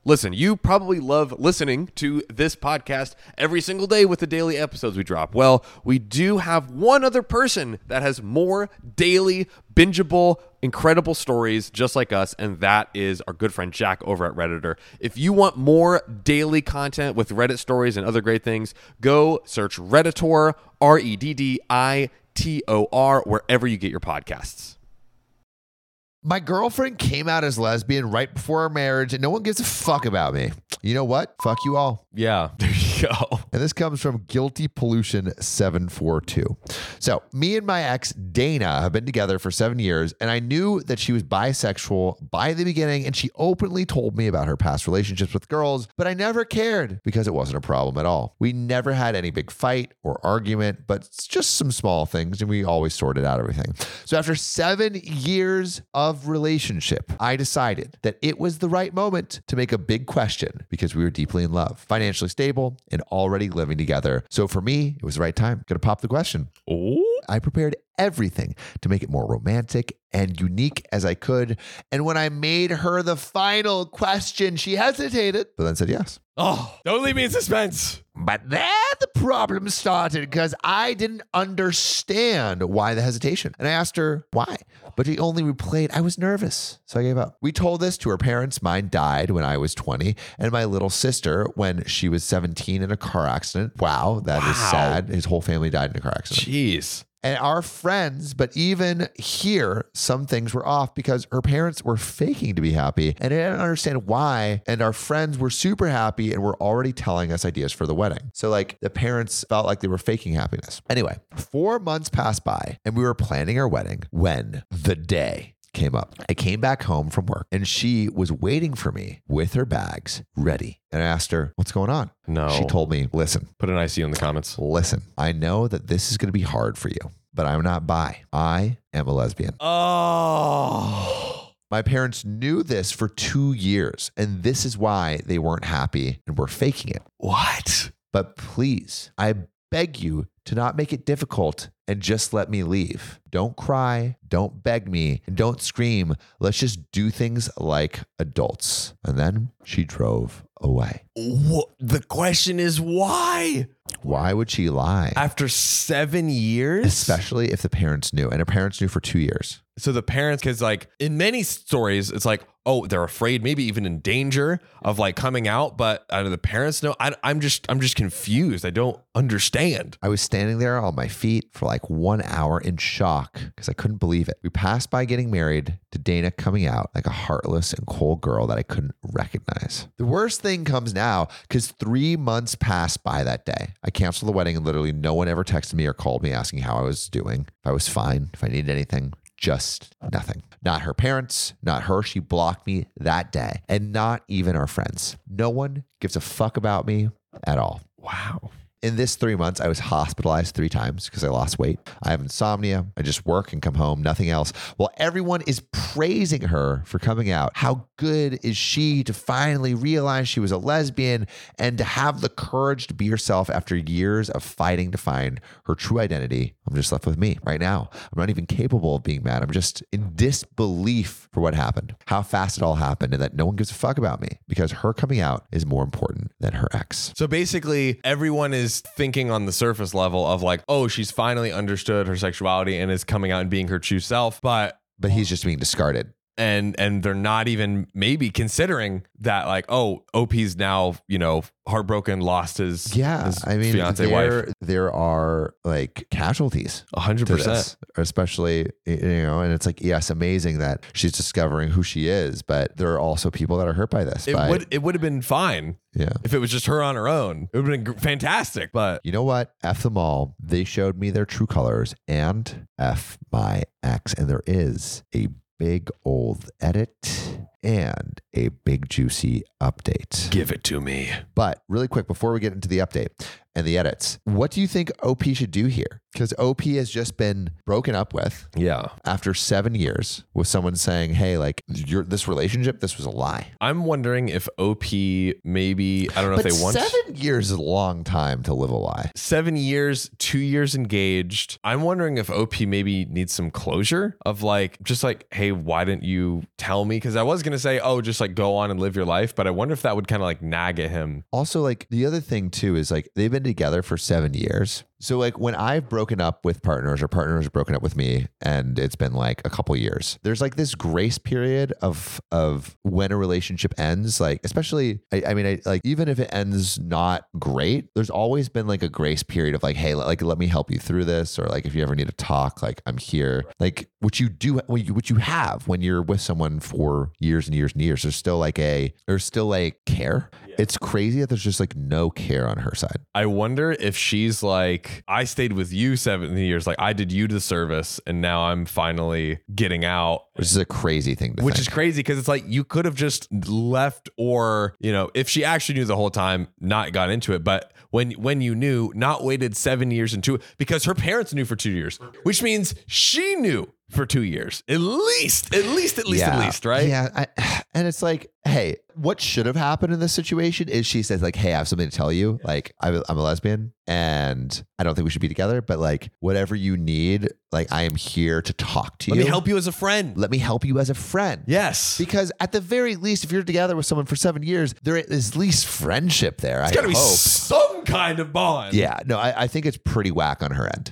Listen, you probably love listening to this podcast every single day with the daily episodes we drop. Well, we do have one other person that has more daily, bingeable, incredible stories just like us, and that is our good friend Jack over at Redditor. If you want more daily content with Reddit stories and other great things, go search Redditor, Redditor, wherever you get your podcasts. My girlfriend came out as lesbian right before our marriage, and no one gives a fuck about me. You know what? Fuck you all. Yeah, there you go. And this comes from Guilty Pollution 742. So me and my ex, Dana, have been together for 7 years, and I knew that she was bisexual by the beginning, and she openly told me about her past relationships with girls, but I never cared because it wasn't a problem at all. We never had any big fight or argument, but it's just some small things, and we always sorted out everything. So after 7 years of relationship, I decided that it was the right moment to make a big question because we were deeply in love, financially stable, and already living together. So for me, it was the right time. Gonna pop the question. Oh, I prepared everything to make it more romantic and unique as I could. And when I made her the final question, she hesitated, but then said yes. oh, don't leave me in suspense. But then the problem started because I didn't understand why the hesitation. And I asked her why, but she only replayed, I was nervous. So I gave up. We told this to her parents. Mine died when I was 20, and my little sister when she was 17 in a car accident. Wow, that is sad. His whole family died in a car accident. Jeez. And our friends, but even here, some things were off because her parents were faking to be happy and I didn't understand why. And our friends were super happy and were already telling us ideas for the wedding. So like the parents felt like they were faking happiness. Anyway, 4 months passed by and we were planning our wedding when the day came up. I came back home from work and she was waiting for me with her bags ready. And I asked her, what's going on? No. She told me, listen, Put an IC in the comments. listen, I know that this is going to be hard for you, but I'm not bi. I am a lesbian. Oh. My parents knew this for 2 years, and this is why they weren't happy and were faking it. What? But please, I beg you to not make it difficult and just let me leave. Don't cry, don't beg me, and don't scream. Let's just do things like adults. And then she drove away. The question is why? Why would she lie? After 7 years? Especially if the parents knew, and her parents knew for 2 years. So the parents, because like in many stories, it's like, oh, they're afraid, maybe even in danger of like coming out, but out of the parents know. I'm just confused. I don't understand. I was standing there on my feet for like 1 hour in shock because I couldn't believe it. We passed by getting married to Dana coming out like a heartless and cold girl that I couldn't recognize. The worst thing comes now because 3 months passed by that day. I canceled the wedding and literally no one ever texted me or called me asking how I was doing, if I was fine, if I needed anything. Just nothing. Not her parents, not her. She blocked me that day. And not even our friends. No one gives a fuck about me at all. Wow. In this 3 months, I was hospitalized 3 times because I lost weight. I have insomnia. I just work and come home, nothing else. While everyone is praising her for coming out, how good is she to finally realize she was a lesbian and to have the courage to be herself after years of fighting to find her true identity? I'm just left with me right now. I'm not even capable of being mad. I'm just in disbelief for what happened, how fast it all happened, and that no one gives a fuck about me because her coming out is more important than her ex. So basically, everyone is thinking on the surface level of like, oh, she's finally understood her sexuality and is coming out and being her true self. But he's just being discarded. And they're not even maybe considering that like, oh, OP's now, heartbroken, lost his fiance wife. There are like casualties 100%, especially, and it's like, yes, amazing that she's discovering who she is, but there are also people that are hurt by this. It would have been fine. Yeah. If it was just her on her own, it would have been fantastic. But you know what? F them all. They showed me their true colors and F my ex. And there is a big old edit and a big juicy update. Give it to me. But really quick, before we get into the update, and the edits. What do you think OP should do here? Because OP has just been broken up with Yeah. after 7 years with someone saying, hey, like this relationship, this was a lie. I'm wondering if OP maybe, I don't know But if they want 7 years is a long time to live a lie. 7 years, 2 years engaged. I'm wondering if OP maybe needs some closure of like, just like, hey, why didn't you tell me? Because I was going to say, oh, just like go on and live your life. But I wonder if that would kind of like nag at him. Also, like the other thing too is like they've been together for 7 years. So like when I've broken up with partners or partners have broken up with me and it's been like a couple years, there's like this grace period of when a relationship ends. Like especially, I mean, like even if it ends not great, there's always been like a grace period of like, hey, like let me help you through this, or like if you ever need to talk, like I'm here. Like what you have when you're with someone for years and years and years, there's still like care. Yeah. It's crazy that there's just like no care on her side. I wonder if she's like, I stayed with you 7 years, like I did you the service, and now I'm finally getting out. Which is a crazy thing to Which think. is crazy because it's like you could have just left, or, you know, if she actually knew the whole time, not got into it. But when you knew, not waited 7 years into it, because her parents knew for 2 years, which means she knew for 2 years, at least, right? Yeah. And it's like, hey, what should have happened in this situation is she says like, hey, I have something to tell you. Like I'm a lesbian and I don't think we should be together, but like whatever you need, like I am here to talk to you. Let me help you as a friend. Let me help you as a friend. Yes. Because at the very least, if you're together with someone for 7 years, there is at least friendship there. It's got to be some kind of bond. Yeah. No, I think it's pretty whack on her end.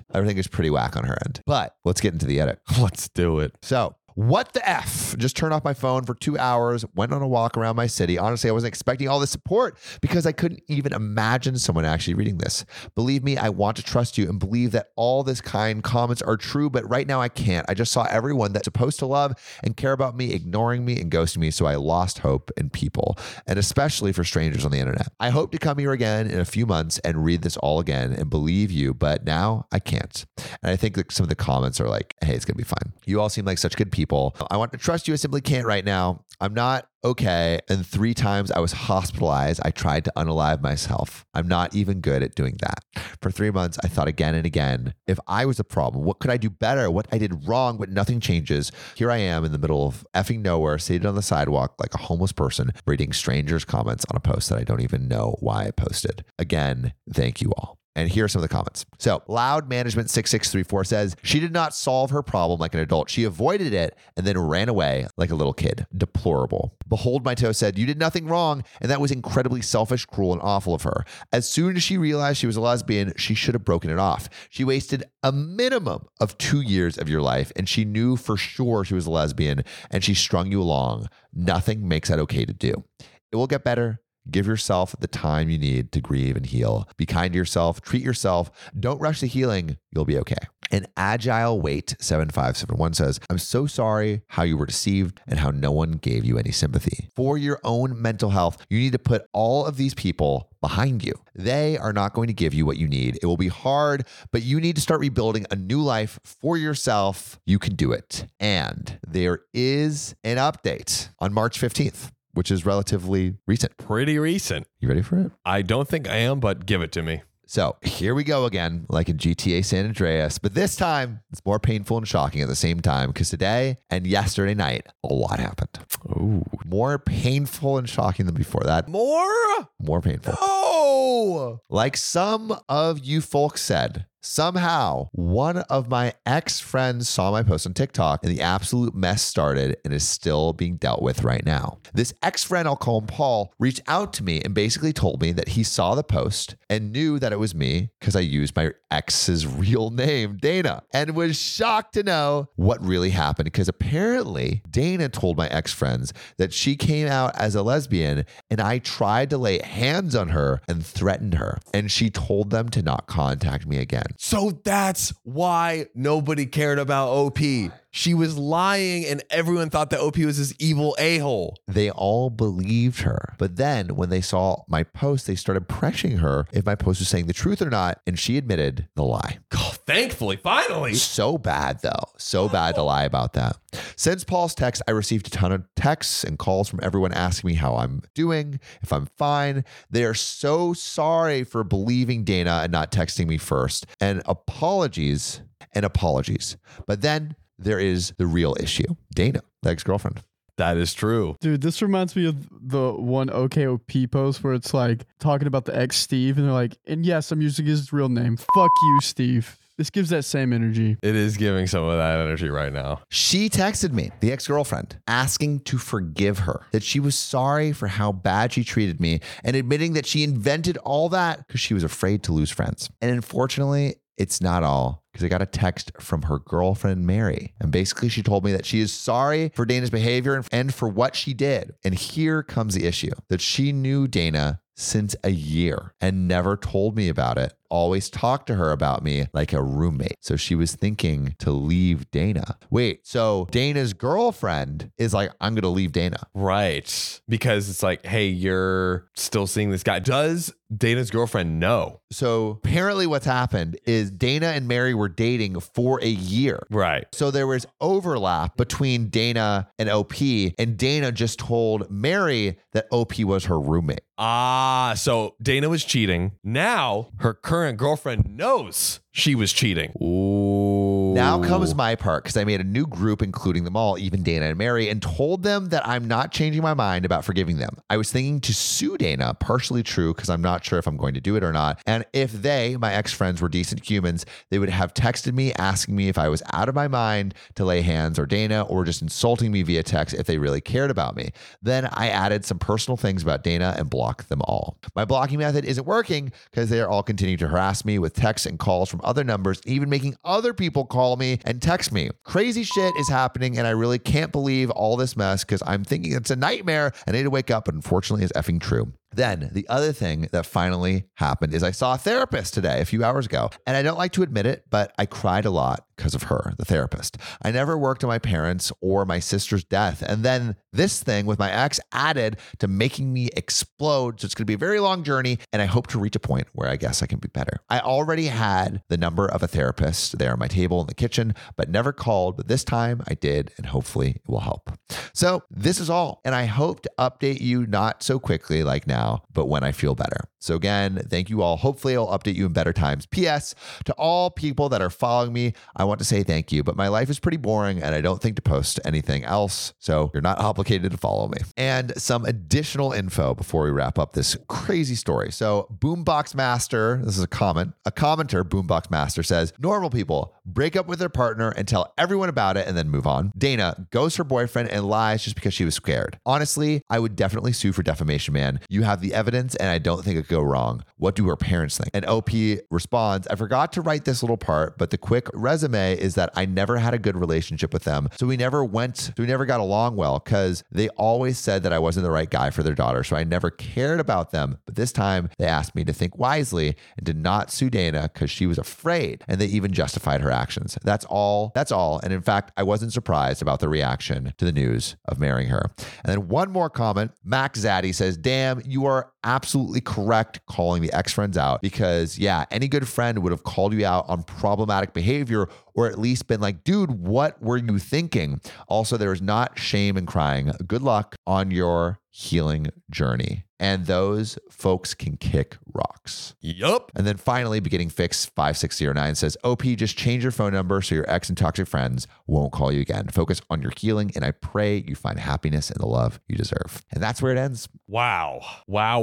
But let's get into the edit. Let's do it. So, what the F? Just turned off my phone for 2 hours, went on a walk around my city. Honestly, I wasn't expecting all this support because I couldn't even imagine someone actually reading this. Believe me, I want to trust you and believe that all this kind comments are true, but right now I can't. I just saw everyone that's supposed to love and care about me ignoring me and ghosting me, so I lost hope in people, and especially for strangers on the internet. I hope to come here again in a few months and read this all again and believe you, but now I can't. And I think that some of the comments are like, hey, it's going to be fine. You all seem like such good people. I want to trust you. I simply can't right now. I'm not okay. And 3 times I was hospitalized. I tried to unalive myself. I'm not even good at doing that. For 3 months, I thought again and again, if I was the problem, what could I do better? What I did wrong, but nothing changes. Here I am in the middle of effing nowhere, seated on the sidewalk like a homeless person, reading strangers' comments on a post that I don't even know why I posted. Again, thank you all. And here are some of the comments. So Loud Management 6634 says, she did not solve her problem like an adult. She avoided it and then ran away like a little kid. Deplorable. Behold My Toe said, you did nothing wrong. And that was incredibly selfish, cruel, and awful of her. As soon as she realized she was a lesbian, she should have broken it off. She wasted a minimum of 2 years of your life, and she knew for sure she was a lesbian, and she strung you along. Nothing makes that okay to do. It will get better. Give yourself the time you need to grieve and heal. Be kind to yourself. Treat yourself. Don't rush the healing. You'll be okay. And Agile Wait 7571 says, I'm so sorry how you were deceived and how no one gave you any sympathy. For your own mental health, you need to put all of these people behind you. They are not going to give you what you need. It will be hard, but you need to start rebuilding a new life for yourself. You can do it. And there is an update on March 15th. Which is relatively recent. Pretty recent. You ready for it? I don't think I am, but give it to me. So here we go again, like in GTA San Andreas, but this time it's more painful and shocking at the same time because today and yesterday night, a lot happened. Ooh. More painful and shocking than before that. More painful. Oh! Like some of you folks said, somehow one of my ex-friends saw my post on TikTok and the absolute mess started and is still being dealt with right now. This ex-friend, I'll call him Paul, reached out to me and basically told me that he saw the post and knew that it was me because I used my ex's real name, Dana, and was shocked to know what really happened because apparently Dana told my ex-friends that she came out as a lesbian and I tried to lay hands on her and threatened her, and she told them to not contact me again. So that's why nobody cared about OP. she was lying and everyone thought that OP was this evil a-hole. They all believed her. But then when they saw my post, they started pressuring her if my post was saying the truth or not. And she admitted the lie. Oh, thankfully, finally. So bad, though. So bad to lie about that. Since Paul's text, I received a ton of texts and calls from everyone asking me how I'm doing, if I'm fine. They are so sorry for believing Dana and not texting me first. And apologies. But then there is the real issue. Dana, the ex-girlfriend. That is true. Dude, this reminds me of the one OKOP post where it's like talking about the ex Steve, and they're like, and yes, I'm using his real name. Fuck you, Steve. This gives that same energy. It is giving some of that energy right now. She texted me, the ex-girlfriend, asking to forgive her, that she was sorry for how bad she treated me, and admitting that she invented all that because she was afraid to lose friends. And unfortunately, it's not all, because I got a text from her girlfriend, Mary. And basically she told me that she is sorry for Dana's behavior and for what she did. And here comes the issue, that she knew Dana since a year and never told me about it. Always talked to her about me like a roommate. So she was thinking to leave Dana. Wait, so Dana's girlfriend is like, I'm going to leave Dana. Right. Because it's like, hey, you're still seeing this guy. Does Dana's girlfriend know? So apparently what's happened is Dana and Mary were dating for a year. Right. So there was overlap between Dana and OP, and Dana just told Mary that OP was her roommate. Ah, so Dana was cheating. Now her current girlfriend knows she was cheating. Ooh. Now comes my part, because I made a new group, including them all, even Dana and Mary, and told them that I'm not changing my mind about forgiving them. I was thinking to sue Dana, partially true, because I'm not sure if I'm going to do it or not. And if they, my ex-friends, were decent humans, they would have texted me asking me if I was out of my mind to lay hands, or Dana, or just insulting me via text if they really cared about me. Then I added some personal things about Dana and blocked them all. My blocking method isn't working because they are all continuing to harass me with texts and calls from other numbers, even making other people call me and text me. Crazy shit is happening, and I really can't believe all this mess because I'm thinking it's a nightmare and I need to wake up, but unfortunately it's effing true. Then the other thing that finally happened is I saw a therapist today, a few hours ago, and I don't like to admit it, but I cried a lot because of her, the therapist. I never worked on my parents or my sister's death. And then this thing with my ex added to making me explode. So it's going to be a very long journey, and I hope to reach a point where I guess I can be better. I already had the number of a therapist there on my table in the kitchen, but never called. But this time I did, and hopefully it will help. So this is all. And I hope to update you not so quickly like now, but when I feel better. So again, thank you all. Hopefully I'll update you in better times. P.S. to all people that are following me, I want to say thank you, but my life is pretty boring and I don't think to post anything else. So you're not obligated to follow me. And some additional info before we wrap up this crazy story. So Boombox Master, this is a commenter, Boombox Master says, normal people break up with their partner and tell everyone about it and then move on. Dana ghosts her boyfriend and lies just because she was scared. Honestly, I would definitely sue for defamation, man. You have the evidence and I don't think it could go wrong. What do her parents think? And OP responds, I forgot to write this little part, but the quick resume is that I never had a good relationship with them. So we never got along well because they always said that I wasn't the right guy for their daughter. So I never cared about them. But this time they asked me to think wisely and did not sue Dana because she was afraid, and they even justified her actions. That's all. And in fact, I wasn't surprised about the reaction to the news of marrying her. And then one more comment, Max Zaddy says, damn, you are absolutely correct calling the ex-friends out because yeah, any good friend would have called you out on problematic behavior or at least been like, dude, what were you thinking? Also, there is not shame in crying. Good luck on your healing journey. And those folks can kick rocks. Yup. And then finally, Beginning Fix 5609 says, OP, just change your phone number so your ex and toxic friends won't call you again. Focus on your healing, and I pray you find happiness and the love you deserve. And that's where it ends. Wow. Wow,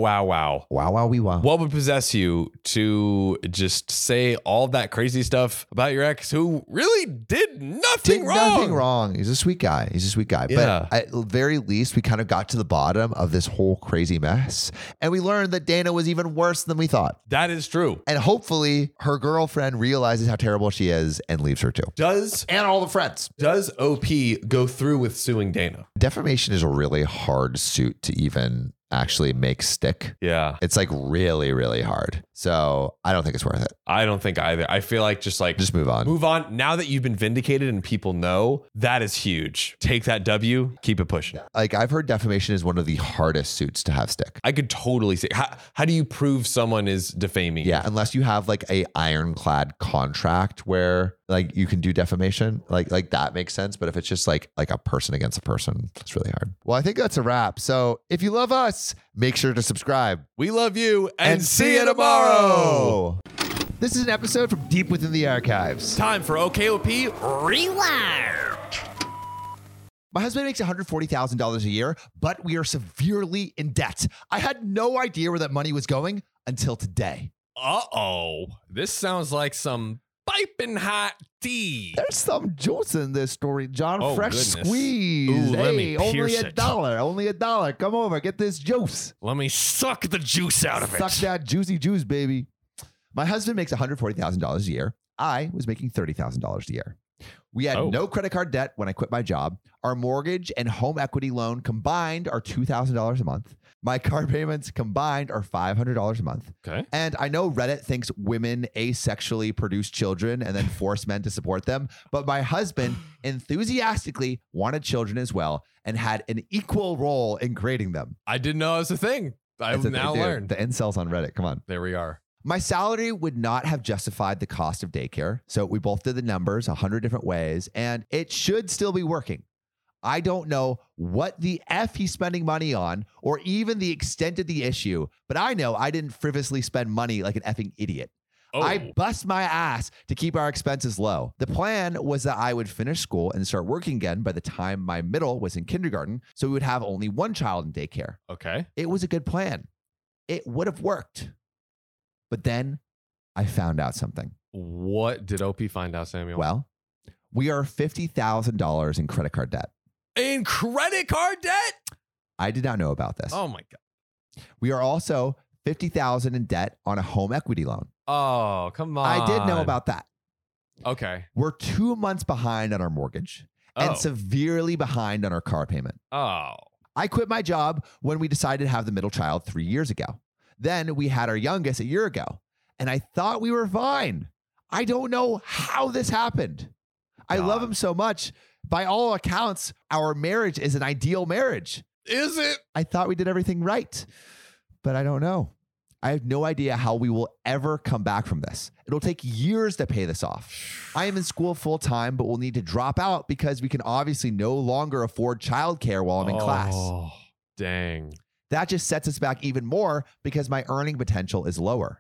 wee wow. What would possess you to just say all that crazy stuff about your ex who really did nothing wrong? He's a sweet guy. Yeah. But at the very least, we kind of got to the bottom of this whole crazy mess. And we learned that Dana was even worse than we thought. That is true. And hopefully her girlfriend realizes how terrible she is and leaves her too. And all the friends. Does OP go through with suing Dana? Defamation is a really hard suit to even actually make stick. Yeah. It's like really, really hard. So I don't think it's worth it. I don't think either. I feel like just Move on. Move on. Now that you've been vindicated and people know, that is huge. Take that W, keep it pushing. Like I've heard defamation is one of the hardest suits to have stick. I could totally see. How do you prove someone is defaming? Yeah, unless you have like a ironclad contract where like you can do defamation, like that makes sense. But if it's just like a person against a person, it's really hard. Well, I think that's a wrap. So if you love us, make sure to subscribe. We love you and see you tomorrow. This is an episode from deep within the archives. Time for OKOP Rewind. My husband makes $140,000 a year, but we are severely in debt. I had no idea where that money was going until today. Uh-oh. This sounds like some piping hot tea. There's some juice in this story, John. Oh, Fresh goodness. squeeze. Ooh, let me Hey, only pierce $1. it. Only $1. Come over, get this juice. Let me suck the juice out of it. Suck that juicy juice, baby. My husband makes $140,000 a year. I was making $30,000 a year. We had no credit card debt when I quit my job. Our mortgage and home equity loan combined are $2,000 a month. My car payments combined are $500 a month. Okay. And I know Reddit thinks women asexually produce children and then force men to support them. But my husband enthusiastically wanted children as well and had an equal role in creating them. I didn't know it was a thing. I've That's what now they do. learned. The incels on Reddit. Come on. There we are. My salary would not have justified the cost of daycare. So we both did the numbers 100 different ways, and it should still be working. I don't know what the F he's spending money on or even the extent of the issue, but I know I didn't frivolously spend money like an effing idiot. Oh. I bust my ass to keep our expenses low. The plan was that I would finish school and start working again by the time my middle was in kindergarten, so we would have only one child in daycare. Okay. It was a good plan. It would have worked. But then I found out something. What did OP find out, Samuel? Well, we are $50,000 in credit card debt. In credit card debt? I did not know about this. Oh my God. We are also $50,000 in debt on a home equity loan. Oh, come on. I did know about that. Okay. We're 2 months behind on our mortgage and severely behind on our car payment. Oh. I quit my job when we decided to have the middle child 3 years ago. Then we had our youngest a year ago, and I thought we were fine. I don't know how this happened. I love him so much. By all accounts, our marriage is an ideal marriage. Is it? I thought we did everything right, but I don't know. I have no idea how we will ever come back from this. It'll take years to pay this off. I am in school full time, but will need to drop out because we can obviously no longer afford childcare while I'm in class. Oh, dang. That just sets us back even more because my earning potential is lower.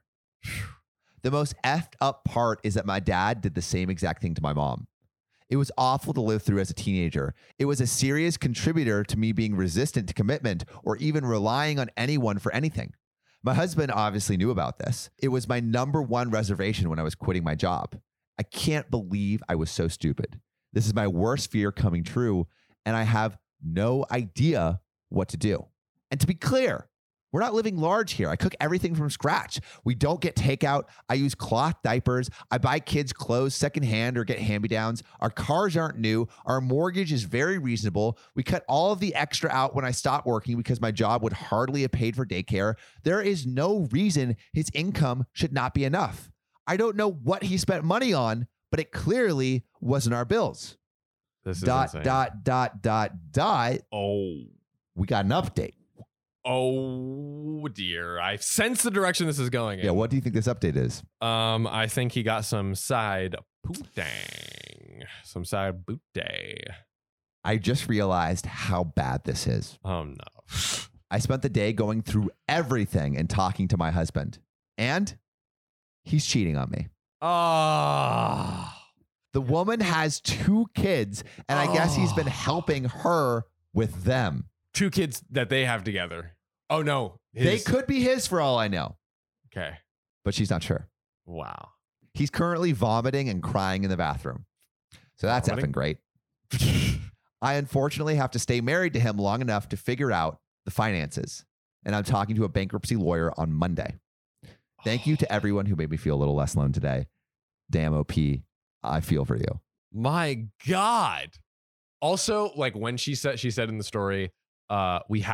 The most effed up part is that my dad did the same exact thing to my mom. It was awful to live through as a teenager. It was a serious contributor to me being resistant to commitment or even relying on anyone for anything. My husband obviously knew about this. It was my number one reservation when I was quitting my job. I can't believe I was so stupid. This is my worst fear coming true, and I have no idea what to do. And to be clear, we're not living large here. I cook everything from scratch. We don't get takeout. I use cloth diapers. I buy kids' clothes secondhand or get hand-me-downs. Our cars aren't new. Our mortgage is very reasonable. We cut all of the extra out when I stopped working because my job would hardly have paid for daycare. There is no reason his income should not be enough. I don't know what he spent money on, but it clearly wasn't our bills. This is Dot. Oh. We got an update. Oh dear. I sense the direction this is going in. Yeah, what do you think this update is? I think he got some side pootang. Some side boot day. I just realized how bad this is. Oh no. I spent the day going through everything and talking to my husband. And he's cheating on me. Ah. The woman has 2 kids, and I guess he's been helping her with them. 2 kids that they have together. Oh no. They could be his for all I know, Okay. but she's not sure. Wow. He's currently vomiting and crying in the bathroom. So that's Vomiting? effing great. I unfortunately have to stay married to him long enough to figure out the finances. And I'm talking to a bankruptcy lawyer on Monday. Thank you to everyone who made me feel a little less alone today. Damn OP, I feel for you. My God. Also, like when she said in the story, we have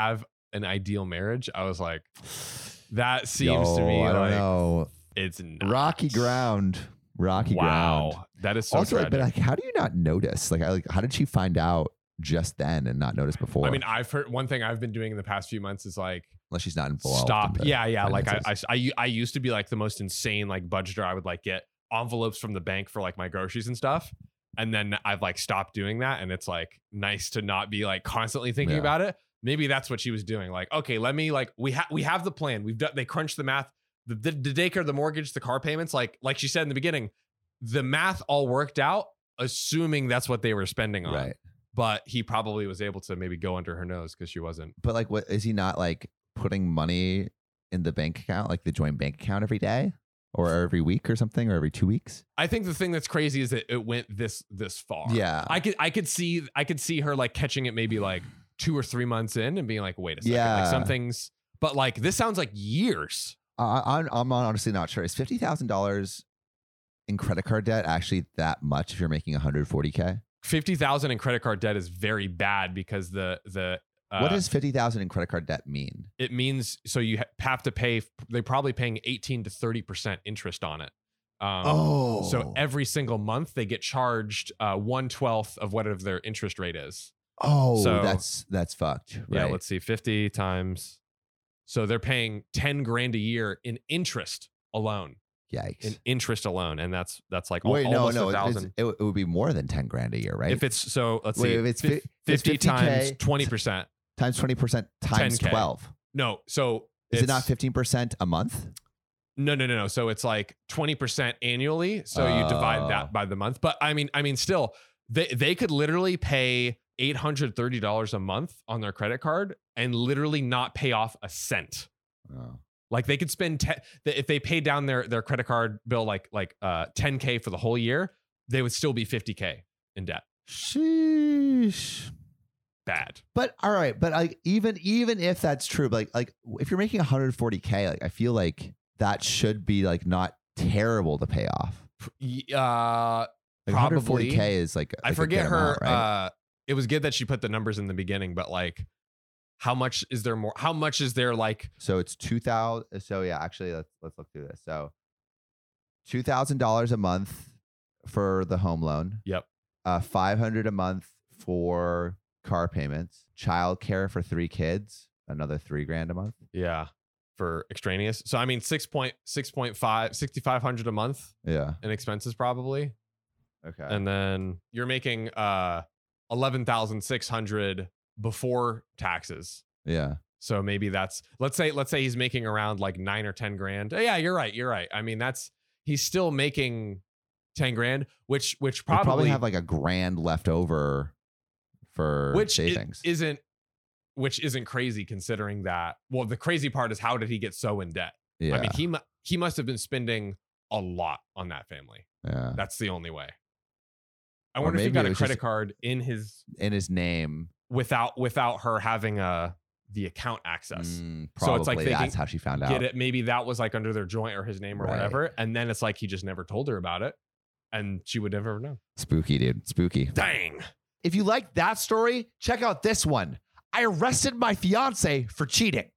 an ideal marriage, I was like, that seems to me I don't like know. it's not. Rocky ground. Rocky ground. Wow, that is so Also, tragic. but like, how do you not notice? Like, how did she find out just then and not notice before? I mean, I've heard one thing I've been doing in the past few months is like unless she's not involved. stop. in the Yeah. Like finances. I used to be like the most insane like budgeter. I would like get envelopes from the bank for like my groceries and stuff. And then I've like stopped doing that. And it's like nice to not be like constantly thinking Yeah. about it. Maybe that's what she was doing. Like, okay, let me like, we have the plan. We've done, they crunched the math, the daycare, the mortgage, the car payments. Like she said in the beginning, the math all worked out, assuming that's what they were spending on. Right. But he probably was able to maybe go under her nose because she wasn't. But like, what is he not like putting money in the bank account, like the joint bank account every day or every week or something, or every 2 weeks? I think the thing that's crazy is that it went this far. Yeah. I could see her like catching it maybe like 2 or 3 months in and being like, wait a second, Yeah. like some things. But like this sounds like years. I'm honestly not sure. Is $50,000 in credit card debt actually that much if you're making 140K? 50,000 in credit card debt is very bad because the What does 50,000 in credit card debt mean? it means so you have to pay. They're probably paying 18 to 30% interest on it. So every single month they get charged 1/12 of whatever their interest rate is. So- that's fucked. Yeah, Right. let's see, 50 times. So they're paying 10 grand a year in interest alone. Yikes. And that's like Wait, almost no, 1,000. it would be more than 10 grand a year, right? If it's so, let's Wait, see, if it's fif- 50 50K, times 20%. times 20% times 10K. 12. No, so Is it it's- not 15% a month? No. So it's like 20% annually. So you divide that by the month. But I mean, still, they could literally pay $830 a month on their credit card and literally not pay off a cent. Oh. Like they could spend if they paid down their credit card bill like 10K for the whole year, they would still be 50K in debt. Sheesh. Bad. But all right, but like even if that's true, but like if you're making 140K, like I feel like that should be like not terrible to pay off. Like Probably. 140K is like I a forget good her. amount, right? It was good that she put the numbers in the beginning, but like, how much is there more? How much is there like? So it's 2,000. So yeah, actually, let's look through this. So $2,000 a month for the home loan. Yep. $500 a month for car payments, childcare for 3 kids, another $3,000 a month. Yeah. For extraneous. So I mean, 6,500 a month Yeah. in expenses probably, Okay. and then you're making 11,600 before taxes. Yeah. So maybe that's let's say he's making around like 9 or 10 grand. Yeah, you're right. I mean, he's still making 10 grand, which We probably probably have like $1,000 left over for which savings. which isn't crazy considering that. Well, the crazy part is how did he get so in debt? Yeah. I mean, he must have been spending a lot on that family. Yeah. That's the only way. I Or wonder if he maybe got it a was credit just- card in his In his name. without her having the account access. Probably So it's like they that's can how she found out. Get it? Maybe that was like under their joint or his name or Right. whatever. And then it's like he just never told her about it, and she would never know. Spooky, dude. Spooky. Dang. If you like that story, check out this one. I arrested my fiance for cheating.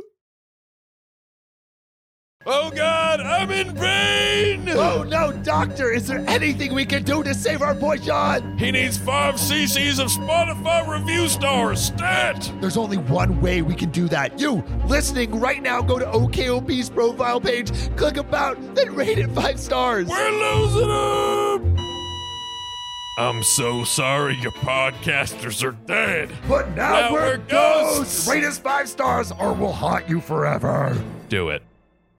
Oh God, I'm in pain. Oh no, doctor, is there anything we can do to save our boy John? He needs 5 cc's of Spotify review stars. Stat. There's only one way we can do that. You, listening right now, go to OKOP's profile page, click about, then rate it 5 stars. We're losing him. I'm so sorry your podcasters are dead. But now Now we're ghosts. Rate us 5 stars or we'll haunt you forever. Do it.